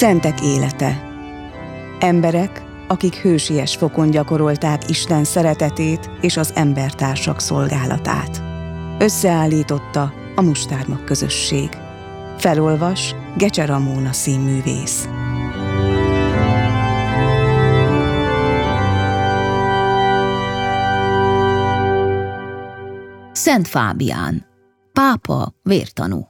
Szentek élete. Emberek, akik hősies fokon gyakorolták Isten szeretetét és az embertársak szolgálatát. Összeállította a Mustármag közösség. Felolvas Gecse Ramóna színművész. Szent Fábián, pápa vértanú.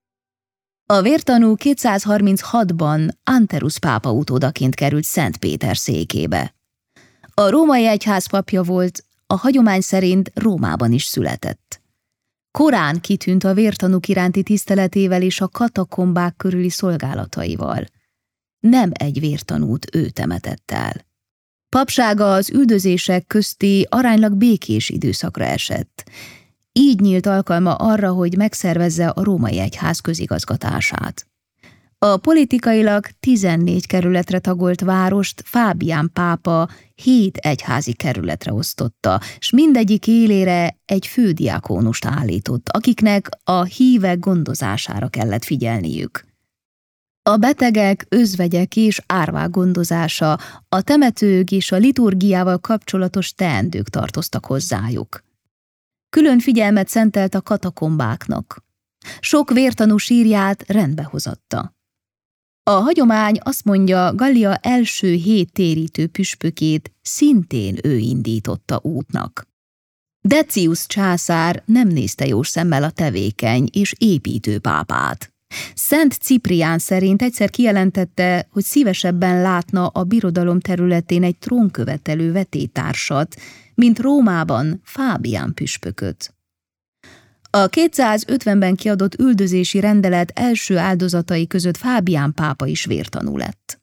A vértanú 236-ban Anterus pápa utódaként került Szent Péter székébe. A római egyház papja volt, a hagyomány szerint Rómában is született. Korán kitűnt a vértanúk iránti tiszteletével és a katakombák körüli szolgálataival. Nem egy vértanút ő temetett el. Papsága az üldözések közti aránylag békés időszakra esett. Így nyílt alkalma arra, hogy megszervezze a római egyház közigazgatását. A politikailag 14 kerületre tagolt várost Fábián pápa 7 egyházi kerületre osztotta, s mindegyik élére egy fődiákónust állított, akiknek a hívek gondozására kellett figyelniük. A betegek, özvegyek és árvák gondozása, a temetők és a liturgiával kapcsolatos teendők tartoztak hozzájuk. Külön figyelmet szentelt a katakombáknak. Sok vértanú sírját rendbe hozatta. A hagyomány azt mondja, Gallia első 7 térítő püspökét szintén ő indította útnak. Decius császár nem nézte jó szemmel a tevékeny és építő pápát. Szent Ciprián szerint egyszer kijelentette, hogy szívesebben látna a birodalom területén egy trónkövetelő vetétársat, mint Rómában Fábián püspököt. A 250-ben kiadott üldözési rendelet első áldozatai között Fábián pápa is vértanú lett.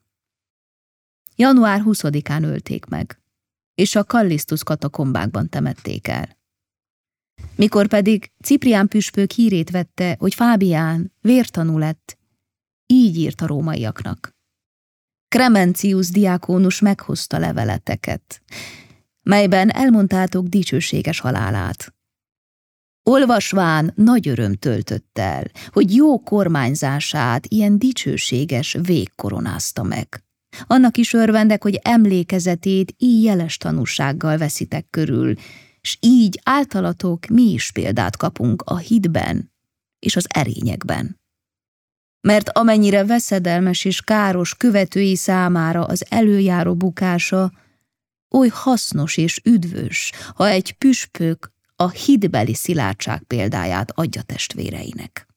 Január 20-án ölték meg, és a Kallisztus katakombákban temették el. Mikor pedig Ciprián püspök hírét vette, hogy Fábián vértanú lett, így írt a rómaiaknak. Kremencius diákónus meghozta leveleteket, melyben elmondtátok dicsőséges halálát. Olvasván nagy öröm töltött el, hogy jó kormányzását ilyen dicsőséges vég koronázta meg. Annak is örvendek, hogy emlékezetét így jeles tanúsággal veszitek körül, s így általatok mi is példát kapunk a hitben és az erényekben. Mert amennyire veszedelmes és káros követői számára az előjáró bukása, oly hasznos és üdvös, ha egy püspök a hitbeli szilárdság példáját adja testvéreinek.